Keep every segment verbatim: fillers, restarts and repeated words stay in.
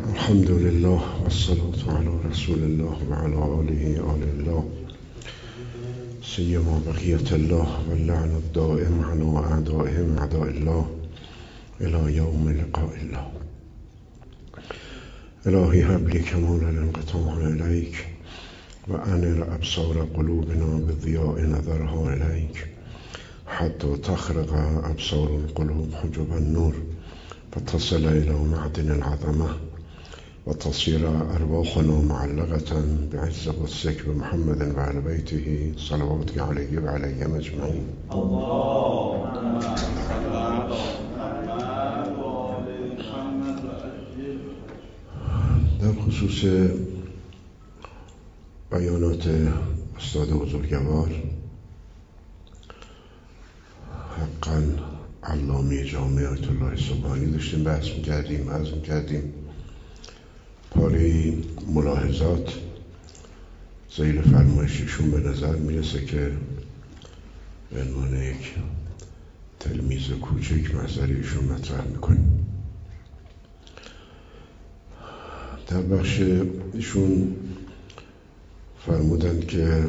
الحمد لله والصلاة على رسول الله وعلى آله آل الله سيما بقية الله واللعن الدائم على أعدائهم أعداء الله إلى يوم لقاء الله. إلهي هب لي كمال الانقطاع إليك وأنر أبصار قلوبنا بضياء نظرها إليك حتى تخرق أبصار القلوب حجب النور فتصل إلى معدن العظمة وتصير أرواحنا معلقة بعز قدسك بمحمد وعلى بيته صلواتك عليه وعليهم أجمعين. در خصوص بیانات استاد بزرگوار حقا علامه جامع آیت الله سبحانی داشتیم بحث میکردیم عرض میکردیم پاره ملاحظات ذیل فرمایششون به نظر میرسه که به عنوان یک تلمیذ کوچک محضریشون مطرح میکنیم. در بخش ایشون فرمودند که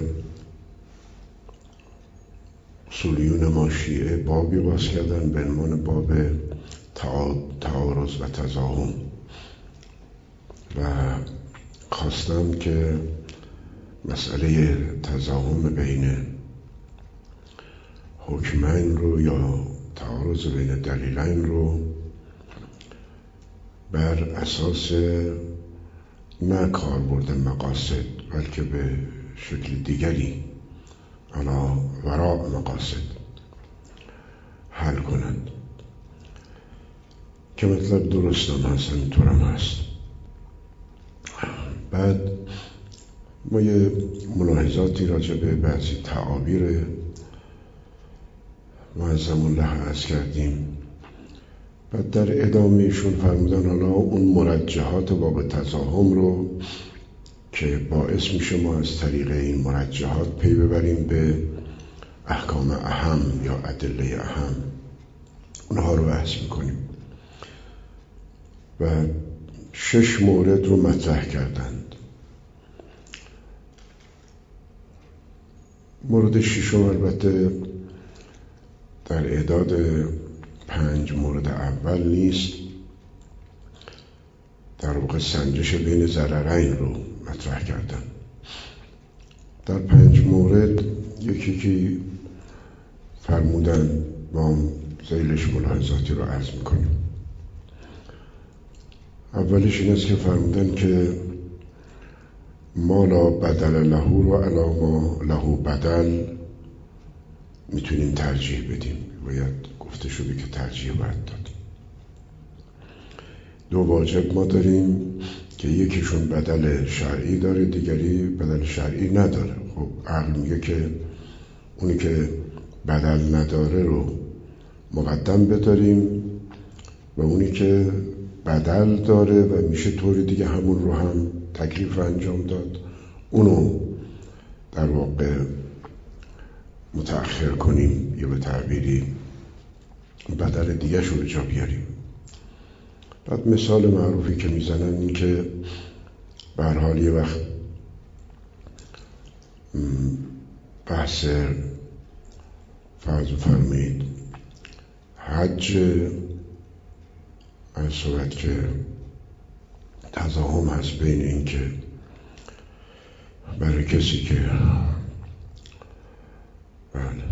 اصولیون ما شیعه بابی باز کردن به عنوان باب تعارض و تضاهم و خواستم که مسئله تضاهم بین حکمین رو یا تعارض بین دلیلین رو بر اساس نه کاربرد مقاصد بلکه به شکل دیگری علا وراء مقاصد حل کنند که مطلب درست هم هست، اینطور هم هست. بعد ما یه ملاحظاتی راجع به بعضی تعابیر معظم الله عرض کردیم. بعد در ادامه ایشون فرمودن حالا اون مرجحات باب تضاهم رو که باعث میشه ما از طریق این مرجحات پی ببریم به احکام اهم یا ادله اهم، اونها رو بحث میکنیم و شش مورد رو مطرح کردند. مورد ششم البته در اعداد پنج مورد اول نیست، در واقع سنجش بین ضررین رو مطرح کردن. در پنج مورد یکی که فرمودن ما ذیلش ملاحظاتی رو عرض میکنیم. اولش این است که فرمودن که ما لا بدل له رو علی ما له بدل میتونیم ترجیح بدیم، باید گفته شده که ترجیح باید داد. دو واجب ما داریم که یکیشون بدل شرعی داره دیگری بدل شرعی نداره. خب عقل میگه که اونی که بدل نداره رو مقدم بداریم و اونی که بدل داره و میشه طوری دیگه همون رو هم تکلیف انجام داد اونو در واقع متأخر کنیم یا به تعبیری بدل دیگه شو به جا بیاریم. بعد مثال معروفی که میزنن این که به هر حال یه وقت بحث فرض فرمید حج از صورت که تضاهم هست بین این که برای کسی که بله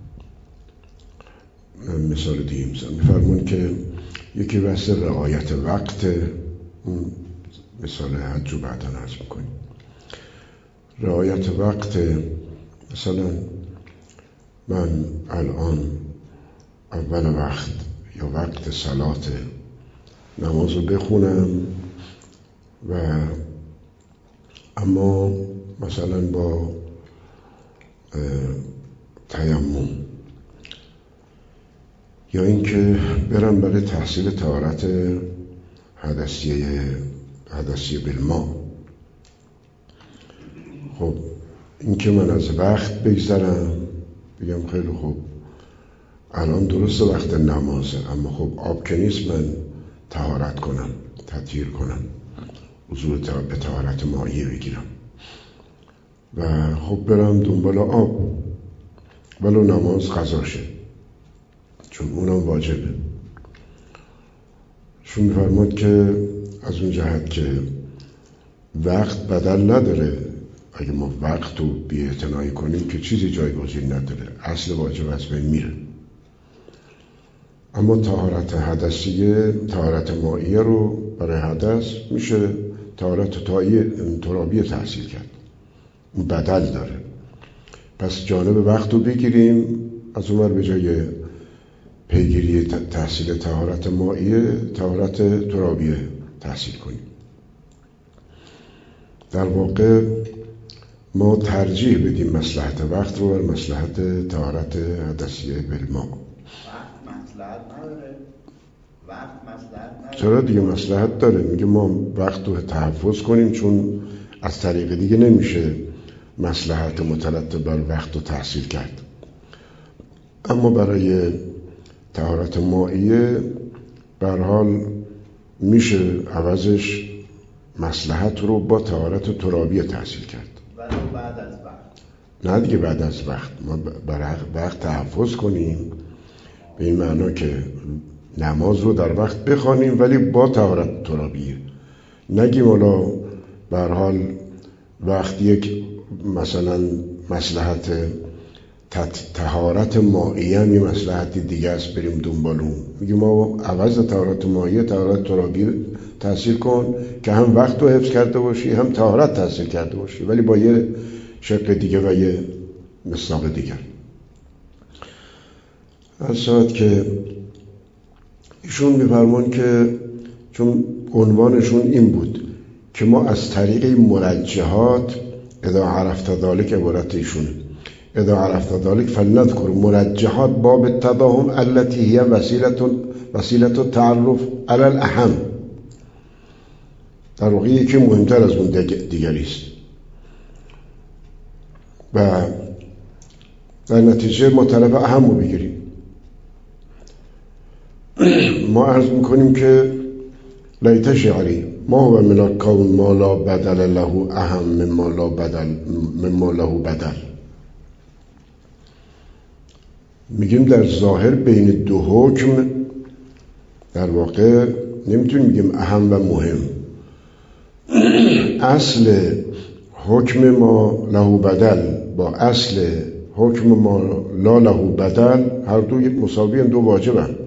مثال دیگه میزن میفرمون که یکی بحث رعایت وقت، اون مثال حج رو بعدا عرض میکنیم. رعایت وقت مثلا من الان اول وقت یا وقت صلات نماز رو بخونم و اما مثلا با تیمم یا اینکه برم برای تحصیل طهارت حدثیه حدثیه بالماء. خب این که من از وقت بگذرم بگم خیلی خوب الان درست وقت نمازه اما خب آب که نیست من طهارت کنم، تطهیر کنم، وضوء به طهارت مائیه بگیرم و خب برم دنبال آب ولو نماز قضا شه، چون اونم واجبه. شون می‌فرماد که از اون جهت که وقت بدل نداره، اگه ما وقت رو بی‌اعتنایی کنیم که چیزی جایگزین نداره، اصل واجب از بین میره. اما طهارت حدثیه، طهارت مائیه رو برای حدث میشه طهارت ترابیه تحصیل کرد، اون بدل داره. پس جانب وقت رو بگیریم، از اون ور به جای پیگیری تحصیل طهارت مائیه طهارت ترابیه تحصیل کنیم. در واقع ما ترجیح بدیم مصلحت وقت رو بر مصلحت طهارت حدثیه بالماء. وقت مصلحت نداره؟ وقت مصلحت نداره؟ چرا دیگه مصلحت داره؟ میگه ما وقت رو تحفظ کنیم، چون از طریق دیگه نمیشه مصلحت مترتب بر وقت رو تحصیل کرد. اما برای طهارت مائیه به هر حال میشه عوضش مصلحت رو با طهارت ترابیه تحصیل کرد. ولی بعد از وقت؟ نه دیگه بعد از وقت. ما برای وقت تحفظ کنیم به این معنا که نماز رو در وقت بخوانیم ولی با طهارت ترابیه. نگیم حالا به هر حال وقت یک مثلا مصلحت طهارت مائیه هم یه مصلحتی دیگه است، بریم دنبال اون. میگیم ما عوض طهارت مائیه طهارت ترابیه تحصیل کن که هم وقت رو حفظ کرده باشی هم طهارت تحصیل کرده باشی، ولی با یه شق دیگه و یه مصداق دیگر. اصلا که ایشون میفرمان که چون عنوانشون این بود که ما از طریق مرجحات اذا عرفت ذلك، عبارت ایشونه، اذا عرفت ذلك فلنذكر مرجحات باب التضاهم التي هي وسیله وسیله التعرف على الاهم. در واقع یکی مهمتر از اون دیگری است و در نتیجه ما طرف اهم رو بگیریم. ما عرض میکنیم که لیت شعری ما هو من الکون ما لا بدل له اهم مما لا بدل مما له بدل. میگیم در ظاهر بین دو حکم در واقع نمیتونیم میگیم اهم و مهم. اصل حکم ما له بدل با اصل حکم ما لا له بدل هر دو مساوی هم، دو واجب هم.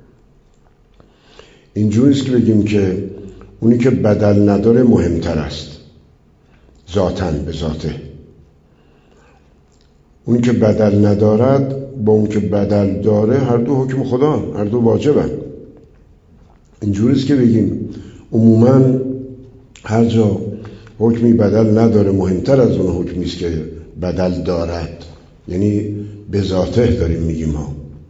اینجوریست که بگیم که اونی که بدل نداره مهمتر است ذاتاً به ذاته، اونی که بدل ندارد با اون که بدل داره هر دو حکم خدا، هر دو واجبن. اینجوریست که بگیم عموماً هر جا حکمی بدل نداره مهمتر از اون حکمیست که بدل دارد، یعنی به ذاته داریم میگیم ها.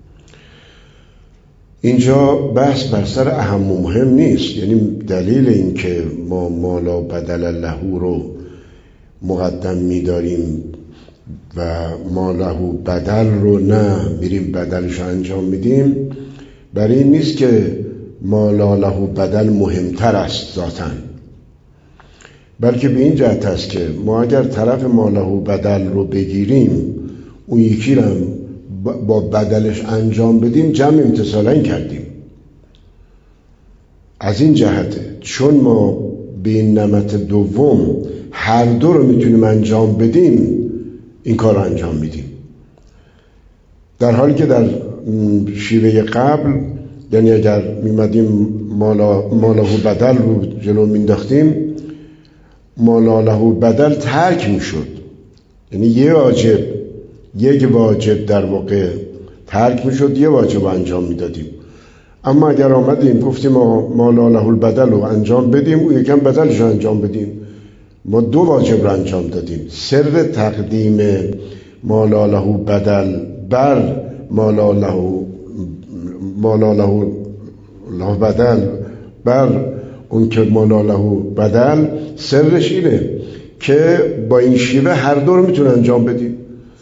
اینجا بحث بر سر اهم و مهم نیست، یعنی دلیل این که ما مالا بدل له رو مقدم میداریم و ما له بدل رو نه میریم بدلش انجام میدیم، برای این نیست که ما لا له بدل مهمتر است ذاتاً، بلکه به این جهت است که ما اگر طرف ما له بدل رو بگیریم اون یکی رو هم با بدلش انجام بدیم جمع امتصالا کردیم. از این جهته چون ما به این نمط دوم هر دو رو میتونیم انجام بدیم این کار رو انجام میدیم، در حالی که در شیوه قبل یعنی اگر میمدیم ماله بدل رو جلو مینداختیم ماله بدل ترک میشد، یعنی یه واجب یک واجب در واقع ترک میشد، یه واجب انجام میدادیم. اما اگر آمدیم گفتیم ما لا له البدل رو انجام بدیم او یکم بدلش رو انجام بدیم، ما دو واجب رو انجام دادیم. سر تقدیم ما لا له بدل بر ما لا له ما لا له له بدل بر اون که ما لا له بدل، سرش اینه که با این شیوه هر دو رو میتونه انجام بدیم.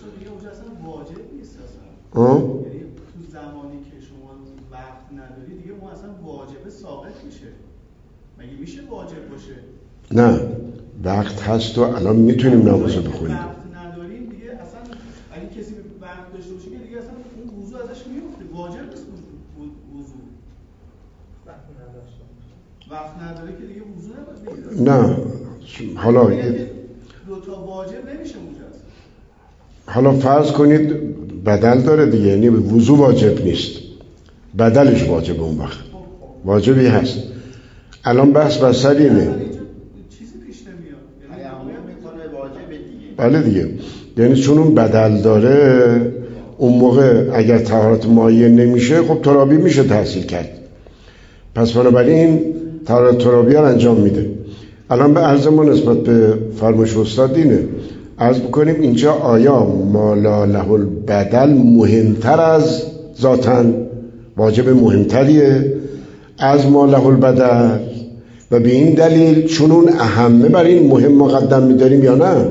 آه؟ یعنی تو زمانی که شما وقت نداری دیگه اون اصلا واجبه ثابت میشه. مگه میشه واجب باشه؟ نه وقت هست و الان میتونیم نماز رو بخونیم. وقت نداریم دیگه اصلا اگه کسی وقت داشته باشه که دیگه اصلا اون وضو ازش میفته، واجب نیست وضو. وقت نداشته وقت نداره که دیگه وضو نباید. نه حالا دو تا واجب نمیشه اونجا. حالا فرض کنید بدل داره دیگه، یعنی وضو واجب نیست، بدلش واجب، اون وقت واجبی هست. الان بحث بر سر اینه. چیزی پیش نمیاد. بله دیگه، یعنی چون اون بدل داره اون موقع اگر طهارت مایع نمیشه خب ترابی میشه تحصیل کرد، پس بنابراین طهارت ترابی رو انجام میده. الان به عرض ما نسبت به فرمایش استاد دینه عرض بکنیم اینجا آیا ما لا له البدل مهمتر از ذاتاً، واجب مهمتریه از ما له البدل، و به این دلیل چون اون اهمه بر این مهم مقدم میداریم یا نه؟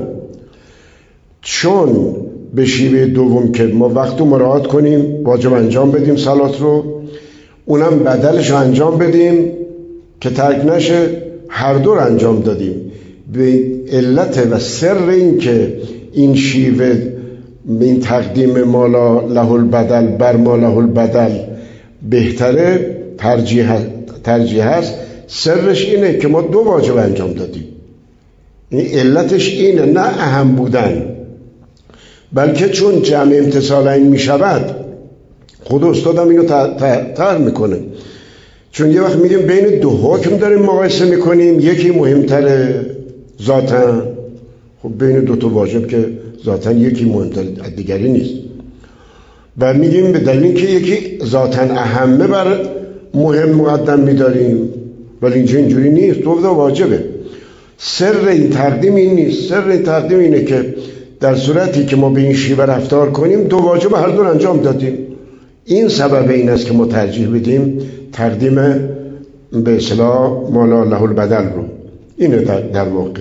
چون به شیوه دوم که ما وقت رو مراعات کنیم واجب انجام بدیم صلات رو، اونم بدلش رو انجام بدیم که ترک نشه، هر دو رو انجام دادیم. به علت و سر این که این شیوه این تقدیم مالا له البدل بر مالا له البدل بهتره، ترجیح ترجیح هست، سرش اینه که ما دو واجب انجام دادیم. این علتش اینه، نه اهم بودن، بلکه چون جمع امتصال این می شود. خود استادم اینو طرح میکنه، چون یه وقت میگیم بین دو حکم داریم مقایسه میکنیم، یکی مهمتره ذاتاً، خب بین دو تا واجب که ذاتاً یکی مهمتر دیگری نیست، و میگیم به دلیل که یکی ذاتاً اهمه بر مهم مقدم میداریم، ولی اینجا اینجوری نیست، دو تا واجبه. سر این تقدیم این نیست، سر این تقدیم اینه که در صورتی که ما به این شیوه رفتار کنیم دو واجب هر دو انجام دادیم. این سبب این است که ما ترجیح بدیم تقدیم به اصطلاح مالا له البدل رو. اینه در, در واقع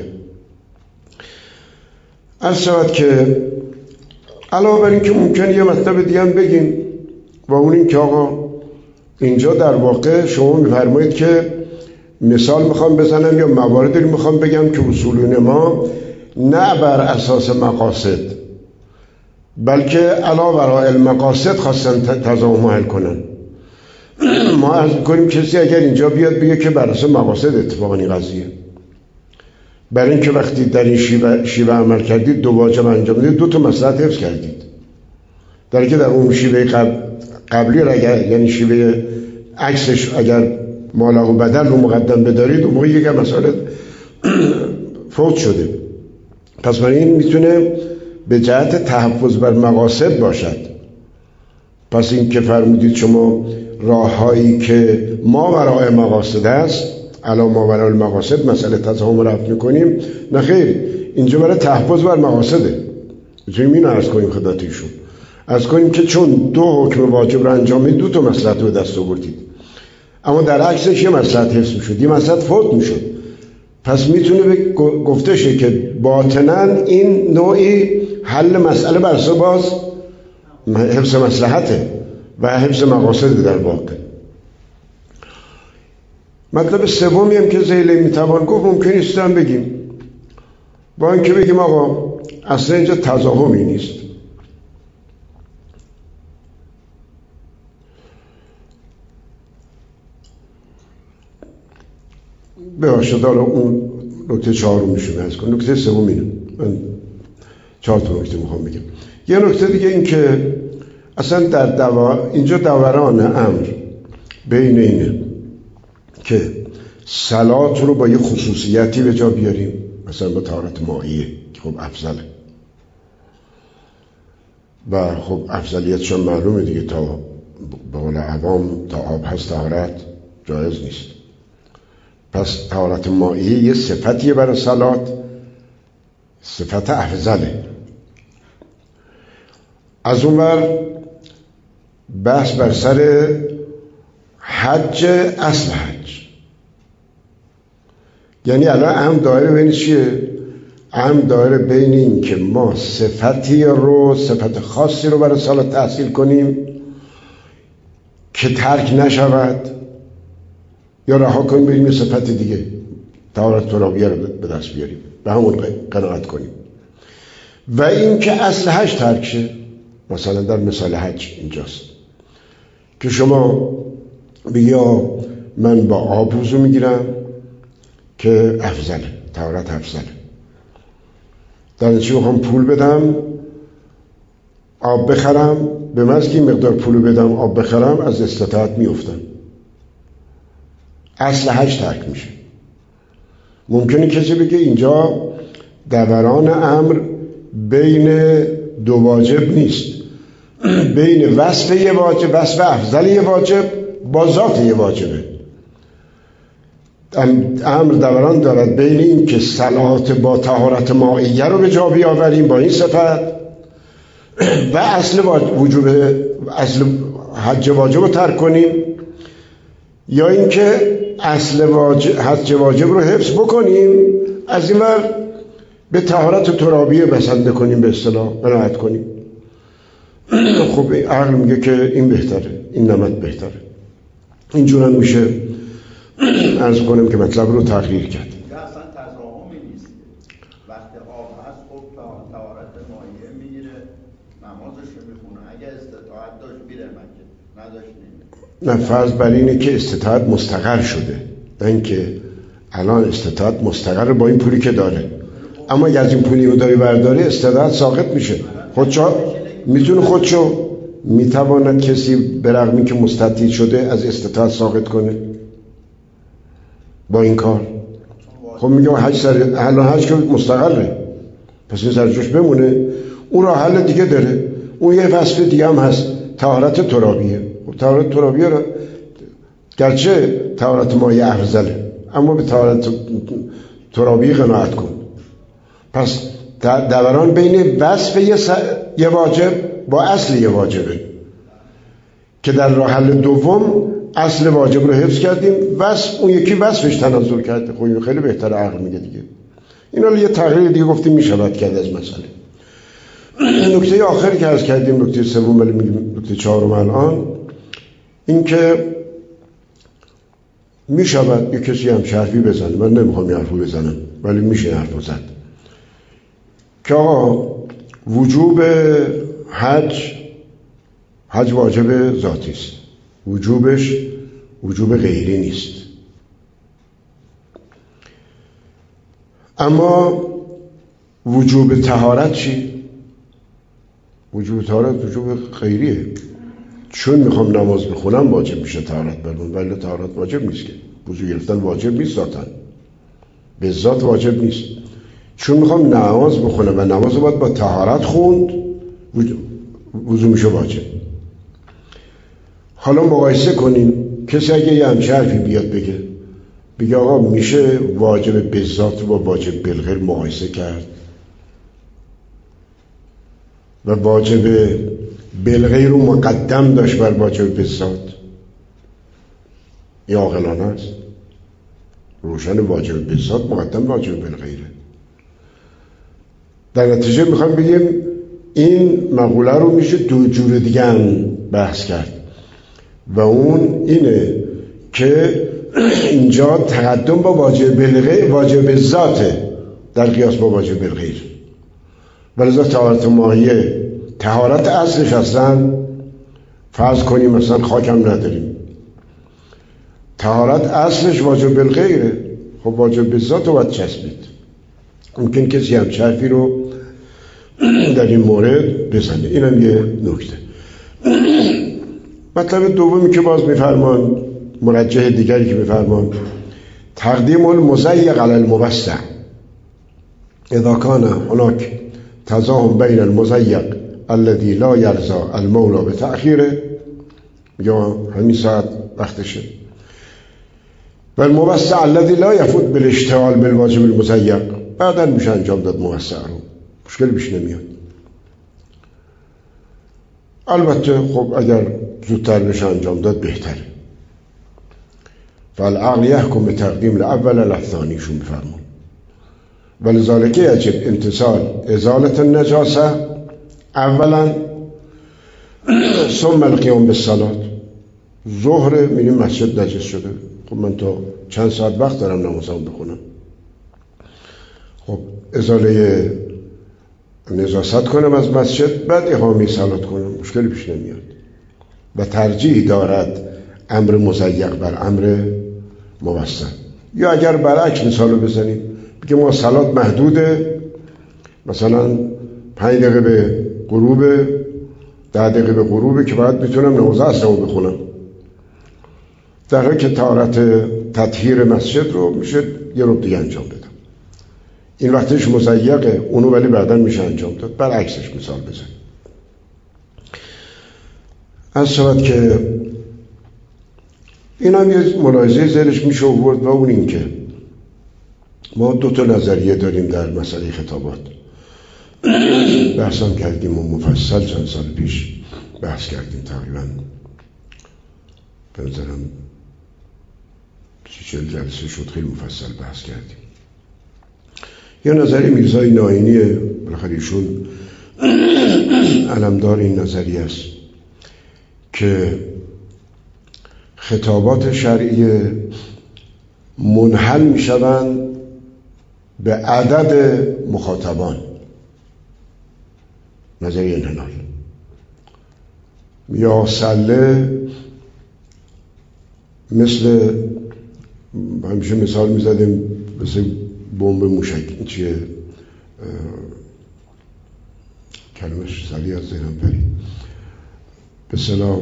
عرض شود که علاوه بر این که ممکنه یه مطلب دیگه هم بگیم، و اون این که آقا اینجا در واقع شما میفرمایید که مثال میخوام بزنم یا مواردی رو میخوام بگم که اصولون ما نه بر اساس مقاصد بلکه علاوه بر المقاصد خواستن تضامن حل کنن. ما عرض میکنیم کسی اگر اینجا بیاد بگه که بر اساس مقاصد اتفاقا این قضیه، برای اینکه وقتی در این شیوه, شیوه عمل کردید دو واجب انجام دادید، دو تا مصلحت حفظ کردید، در اینکه در اون شیوه قبل قبلی را اگر یعنی شیوه عکسش اگر مالا و بدل رو مقدم بدارید اون موقع یک مسئله فوت شده. پس برای این میتونه به جهت تحفظ بر مقاصد باشد. پس این که فرمودید شما راههایی که ما برای مقاصد است علا ما برای المقاصد مسئله تضامن رو رفت میکنیم، نه خیر، اینجا برای تحفظ بر مقاصده. میتونیم اینو عرض کنیم خدمت ایشون، عرض کنیم که چون دو حکم واجب رو انجام میدید دو تا مصلحت رو دست آوردید، اما در عکسش یه مصلحت حفظ میشد، یه مصلحت فوت میشد. پس میتونه گفته شه که باطناً این نوعی حل مسئله بر اساس باز حفظ مصلحته و حفظ مقاصد در واقع. مطلب سومی هم که ذیلی میتوان گفت ممکن است هم بگیم، با اینکه بگیم آقا اصلا اینجا تضاهمی نیست. ببخشید حالا اون نکته چهارم میشه از کن، نکته سوم اینه، من چهار تا نکته میخوام بگم. یه نکته دیگه این که اصلا در دوا... اینجا دوران امر بین اینه که صلات رو با یه خصوصیتی به جا بیاریم، مثلا با طهارت مائیه که خب افضله و خب افضلیتشون معلومه دیگه، تا به قول عوام تا آب هست طهارت جایز نیست. پس طهارت مائیه یه صفتیه برای صلات، صفت افضله. از اون ور بحث بر سر حج، اصل حج، یعنی الان اهم دایره بین چیه؟ اهم دایره بین این که ما صفتی رو صفت خاصی رو برای صلات تحصیل کنیم که ترک نشود یا رها کنیم بریم یه صفت دیگه طهارت ترابیه رو به دست بیاریم، به همون قناعت کنیم. و این که اصل حج ترک شه. مثلا در مثال حج اینجاست که شما بگی من با آب وضو میگیرم که افضله، طهارت افضله، در نتیجه میخوام پول بدم آب بخرم، به محض که مقدار پول بدم آب بخرم از استطاعت میافتم، اصل حج ترک میشه. ممکنه کسی بگه اینجا دوران امر بین دو واجب نیست، بین وصف یه واجب، وصف افضل یه واجب با ذات یه واجبه. امر دوران دارد بین این که صلات با طهارت مائیه رو به جا بیاوریم با این صفت و اصل وجوب اصل حج واجب رو ترک کنیم، یا اینکه اصل واجب حج واجب رو حفظ بکنیم، از این ور به طهارت ترابیه بسنده کنیم، به اصطلاح قناعت کنیم. خب عقل میگه که این بهتره، این نمط بهتره. اینجور هم میشه عرض کنم که مطلب رو تغییر کرد. اصلا تضاهمی نیست. وقتی آب هست خب طهارت مائیه میگیره، نمازش رو میخونه، اگه استطاعت داشت میره مکه، نداشت نمیره. نه، فرض بر اینه که استطاعت مستقر شده، نه اینکه الان استطاعت مستقر با این پولی که داره، اما اگه از این پولی رو داری برداری استطاعت ساقط میشه. خودشو میتونه خودشو میتواند کسی برغمی که مستطیع شده از استطاعت ساقط کنه با این کار؟ خب میگم حج سر الان حج که مستقره، پس این سر جوش بمونه. اون راه حل دیگه داره، اون یه وصف دیگه هم هست، طهارت ترابیه. طهارت ترابیه رو گرچه طهارت مائیه افضله، اما به طهارت ترابیه قناعت کن. پس دوران بین وصف یه, س... یه واجب با اصل یه واجبه که در راه حل دوم اصل واجب رو حفظ کردیم، وصف اون یکی وصفش تنازل کرده. خب خیلی بهتره، عقل میگه دیگه. اینا یه تغییر دیگه گفتیم میشود کرد از مسئله. نکته آخری که عرض کردیم، نکته سوم، ولی میگیم نکته چهارم الان، این که میشود یه کسی هم حرفی بزنه، من نمیخوام یه حرفو بزنم ولی میشه حرفو زد، که آقا وجوب حج حج واجب ذاتی است، وجوبش وجوب غیری نیست. اما وجوب طهارت چی؟ وجوب طهارت وجوب غیریه. چون میخوام نماز بخونم واجب میشه طهارت برم، ولی طهارت واجب نیست که. وضو گرفتن واجب نیست ذاتن، به ذات واجب نیست. چون میخوام نماز بخونم و نماز باید با طهارت خوند، وضو میشه واجب. حالا مقایسه کنیم، کسی اگه یه همچه حرفی بیاد بگه بگه آقا میشه واجب به ذات با واجب بالغیر مقایسه کرد و واجب بالغیر رو مقدم داشت بر واجب به ذات؟ این عاقلانه است. روشن واجب به ذات مقدم واجب بالغیره. در نتیجه میخوام بگیم این مقوله رو میشه دو جور دیگه هم بحث کرد و اون اینه که اینجا تقدم با واجب بالغیر واجب ذاته در قیاس با واجب بالغیر، ولذا طهارت مائیه طهارت اصلش اصلا فرض کنیم مثلا خاکم نداریم، طهارت اصلش واجب بالغیره، خب واجب به ذات رو باید چسبید. ممکن کسی هم حرفی رو در این مورد بزنه. اینم یه نکته. مطلب دومی که باز میفرمان، مرجح دیگری که میفرمان، تقدیم المضیق علی الموسع اذا کان هناک تضاهم بین المضیق الذي لا یرضى المولى بتأخیره، یا همین ساعت وقتشه، و الموسع الذي لا یفوت بالاشتغال بالواجب المضیق، بعدا میشه انجام داد موسع رو، مشکلی بیش نمیاد. البته خب اگر زودتر بشه انجام داد بهتره. فالعقل يحكم بتقدیم الاول على الثانی شون بفرمون. ولذلك يجب امتثال ازالة النجاسه اولا ثم القيام بالصلاه. ظهر میریم مسجد نجس شده، خب من تا چند ساعت وقت دارم نمازمو بخونم. خب ازاله نجاست کنم از مسجد، بعد اقامه صلات کنم، مشکلی پیش نمیاد. و ترجیح دارد امر مضیق بر امر موسع. یا اگر برعکس مثالو بزنیم، بگیم ما صلات محدوده، مثلا پنج دقیقه به غروبه، ده دقیقه به غروبه که بعد میتونم نماز عصرمو بخونم، در حالی که طهارت تطهیر مسجد رو میشه یه ربع دیگه انجام بدم. این وقتش مضیقه، اونو ولی بعداً میشه انجام داد. برعکسش مثال بزن. از شود که این هم یه ملاحظه ذهنش میشه آورد، و اون این که ما دو تا نظریه داریم در مسئله خطابات. بحثم کردیم و مفصل چند سال پیش بحث کردیم، تقریبا به نظرم سی چل جلسه شد، خیلی مفصل بحث کردیم. یه نظری میرزای ناینیه، بالاخره ایشون علمدار این نظریه است که خطابات شرعی منحل میشوند به عدد مخاطبان. نظریه انحلال. یا سله مثل همیشه مثال میزدیم مثل بمب موشک، چیه کلمش سریع از ذهنم پرید، به اصطلاح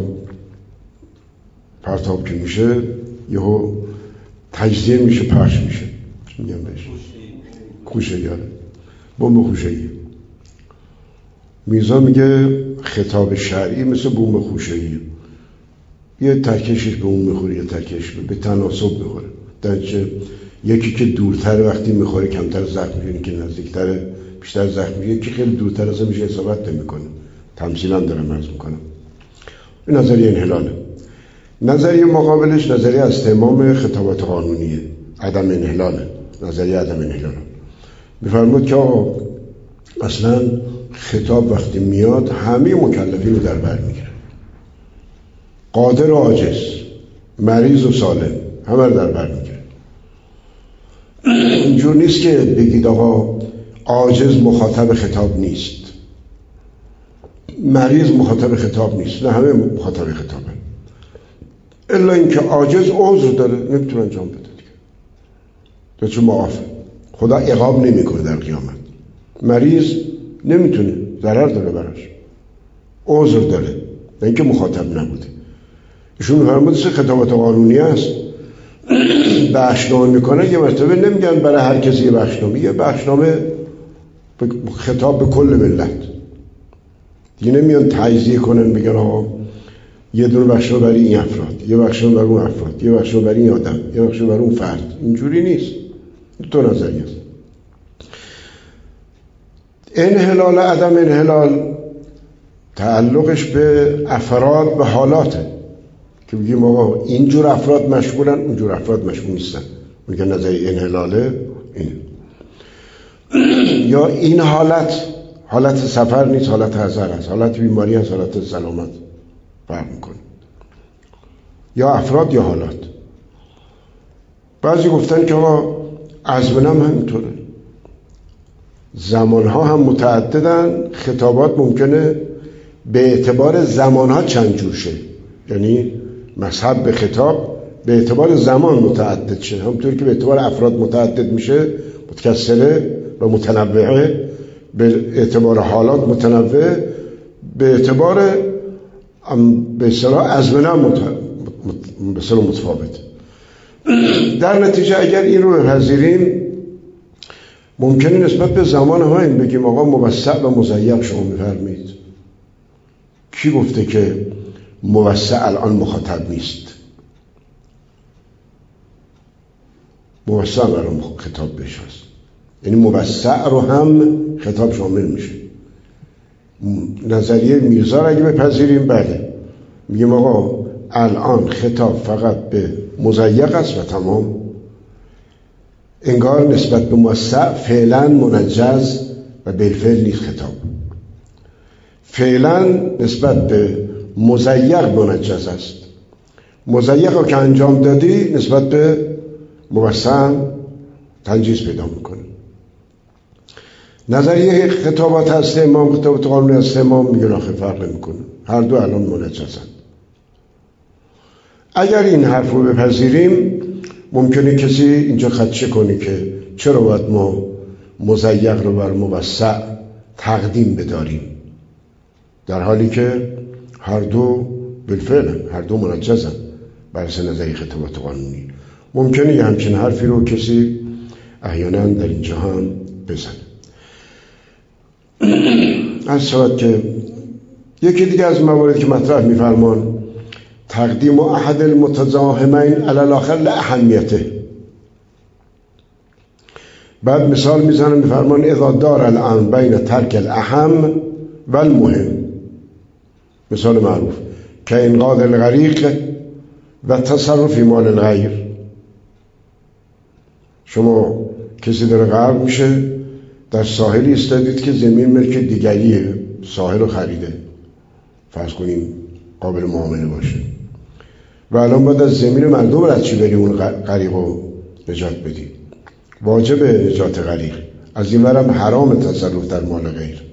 پرتاب که میشه یهو تجزیه میشه، پخش میشه، چی میگم بهش؟ خوشه یاره بمب خوشه‌ای. میرزا میگه خطاب شرعی مثل بمب خوشه‌ای، یه ترکشش به اون میخوره، یه ترکش به تناسب میخوره. درنچه یکی که دورتر وقتی میخوره کمتر زخم میشه، که نزدیکتر بیشتر زخم میشه، یکی خیلی دورتر از میشه اصابت نمیکنه. تمثیلا دارم عرض میکنم. این نظریه انحلاله. نظریه مقابلش نظریه استمام خطابات قانونیه، عدم انحلاله. نظریه عدم انحلاله میفرمود که آقا اصلا خطاب وقتی میاد همه مکلفین رو در بر میگیره، قادر و عاجز، مریض و سالم، همه رو در بر میگیره. اینجور نیست که بگید آقا عاجز مخاطب خطاب نیست، مریض مخاطب خطاب نیست، نه همه مخاطب خطابه، الا اینکه عاجز عذر داره نمیتونه انجام بده دیگه، درچه معافه، خدا عقاب نمیکنه در قیامت. مریض نمیتونه، ضرر داره براش، عذر داره، نه اینکه مخاطب نبوده. ایشون فرمود سه خطابات قانونی است. بخشنامه میکنه، یه مرتبه نمیگن برای هر کسی یه بخشنامه، یه بخشنامه خطاب به کل ملت دیگه، نمیان تجزیه کنن بگن آقا یه دونه بخشنامه برای این افراد، یه بخشنامه برای اون افراد، یه بخشنامه برای این آدم، یه بخشنامه برای اون فرد. اینجوری نیست. دو نظریه است. انحلال عدم انحلال تعلقش به افراد، به حالاته که بگیم آقا اینجور افراد مشغولن، اونجور افراد مشغول نیستن. میگن نظریه انحلاله این. یا این حالت حالت سفر نیست، حالت حضر است، حالت بیماری است، حالت سلامت، فرق میکنه. یا افراد یا حالات. بعضی گفتن که آقا ازمنه هم همینطوره، زمانها هم متعددن، خطابات ممکنه به اعتبار زمانها چند جور شه، یعنی مذهب به خطاب به اعتبار زمان متعدد شه، همونطور که به اعتبار افراد متعدد میشه، متکثره و متنوعه، به اعتبار حالات متنوع، به اعتبار به اصطلاح ازمنه به اصطلاح متفاوت. در نتیجه اگر این رو بپذیریم ممکنه نسبت به زمان ها این بگیم آقا موسع و مضیق شما میفرمید. کی گفته که موسع الان مخاطب نیست؟ موسع الان خطاب بهش هست، یعنی موسع رو هم خطاب شامل میشه. نظریه میرزا اگه بپذیریم بله، میگیم آقا الان خطاب فقط به مضیق است و تمام، انگار نسبت به موسع فعلا منجز و بالفعل نیست خطاب، فعلا نسبت به مضیق منجز است مضیق رو که انجام دادی نسبت به موسع تنجیز پیدا میکنه. نظریه خطابات هست امام، خطابات قانونی هست امام، میگن آخه فرق نمیکنه، هر دو الان منجزند. اگر این حرف رو بپذیریم ممکنه کسی اینجا خدشه کنه که چرا باید ما مضیق رو بر موسع تقدیم بداریم، در حالی که هر دو بالفعل هر دو منجزند بر اساس نظریه خطابات قانونی. ممکنه یه همچین حرفی رو کسی احیانا در اینجا هم بزنه. از شود که یکی دیگه از مواردی که مطرح می‌فرمان تقدیم احد المتزاحمین علی الاخر لاهمیته. بعد مثال میزنن می‌فرمان اذا دار الان بین ترک الاهم و المهم، مثال معروف که انقاذ الغریق و تصرف فی مال الغیر. شما کسی داره غرق میشه، در ساحلی استادید که زمین ملک دیگریه، ساحل رو خریده، فرض کنیم قابل معامله باشه، و الان باید از زمین مردم رد چی بری اون غریق رو نجات بدی. واجب نجات غریق، از این ورم حرام تصرف در مال غیر.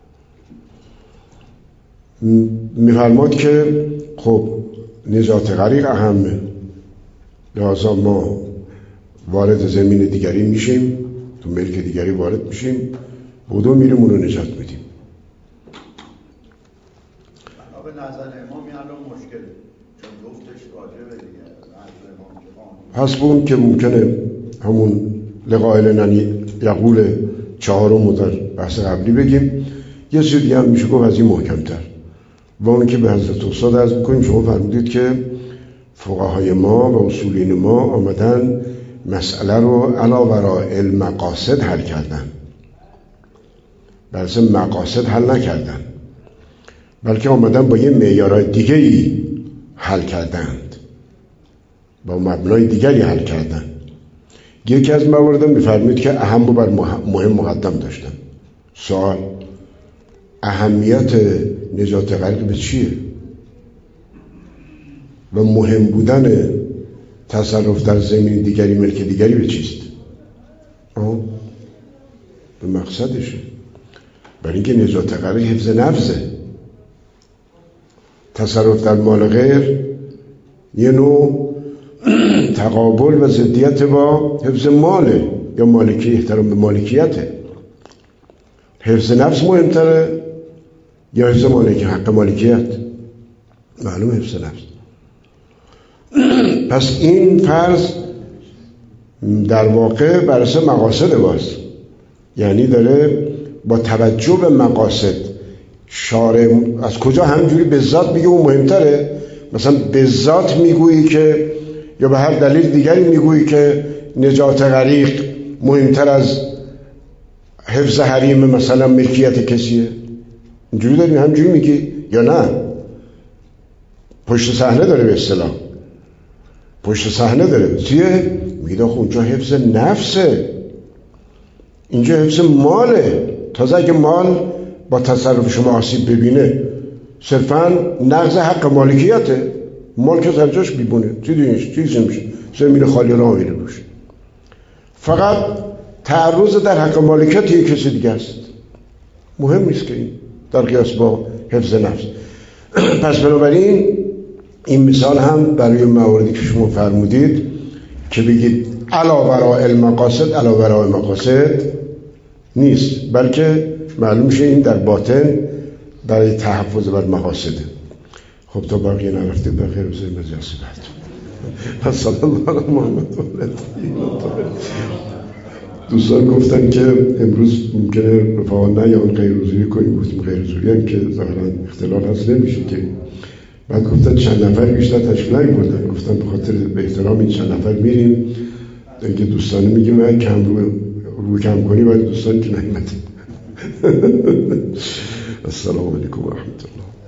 میفرماد که خب نجات غریق اهمه، لذا ما وارد زمین دیگری میشیم، تو ملک دیگری وارد میشیم، بودو میریم اون رو نجات بدیم. به نظر امام الان مشکله، چون گفتش واجبه دیگه. حسب اون که ممکنه همون لقائل یقول چهارم در بحث قبلی بگیم، یه چیز دیگه هم میشه گفت از این محکمتر، و اون که به حضرت استاد عرض میکنیم شما فرمودید که فقهای ما و اصولین ما آمدن مسئله رو علا وراء المقاصد حل کردن، بلکه مقاصد حل نکردن، بلکه آمدن با یه معیارهای دیگری حل کردند، با مبنای دیگری حل کردن. یکی از موارد میفرمید که اهم رو بر مهم مقدم داشتن. سوال اهمیت نجات غریق به چیه؟ و مهم بودن تصرف در زمین دیگری ملک دیگری به چیست؟ آه؟ به مقصدشه، برای اینکه نجات غریق حفظ نفسه. تصرف در مال غیر یه نوع تقابل و ضدیت با حفظ ماله یا مالکی، احترام به مالکیته. حفظ نفس مهمتره یا حفظ مالکی، حق مالکیت؟ معلوم حفظ نفس. پس این فرض در واقع بر اساس مقاصد باز، یعنی داره با توجه به مقاصد شارع از کجا همجوری به ذات میگه اون مهمتره، مثلا به ذات میگویی که یا به هر دلیل دیگری میگویی که نجات غریق مهمتر از حفظ حریم مثلا ملکیت کسیه، اینجوری داری همجوری میگی یا نه؟ پشت صحنه داره، به اصطلاح پشت صحنه داره چیه؟ میگه خب اونجا حفظ نفسه، اینجا حفظ ماله. تازه اگه مال با تصرف شما آسیب ببینه صرفا نقض حق مالکیته، مال که سرجاش بیبونه، چی دیگه چیزی میشه، زمین خالی راه میره روش، فقط تعرض در حق مالکیت یک کسی دیگه است. مهم نیست که این در قیاس با حفظ نفس. پس بنابراین این مثال هم برای مواردی که شما فرمودید که بگید علا وراء المقاصد، علا وراء المقاصد نیست، بلکه معلوم میشه این در باطن برای تحفظ بر مقاصده. خب تا بقیه نرفتید بخیر بزرگ مجلسی بعد صلی الله علی محمد. دوستان گفتن که امروز ممکنه رفاقا نه یا غیر حضوری کنیم، گفتیم غیر حضوری هم که ظاهرا اختلال هست نمیشه که. بعد گفتن چند نفر بیشتر تشکیل نمی‌کنن، گفتن به خاطر به احترام این چند نفر میریم، اینکه دوستان میگیم من کم رو رو کم کنی ولی دوستان که نمی‌مد. السلام علیکم و رحمت الله.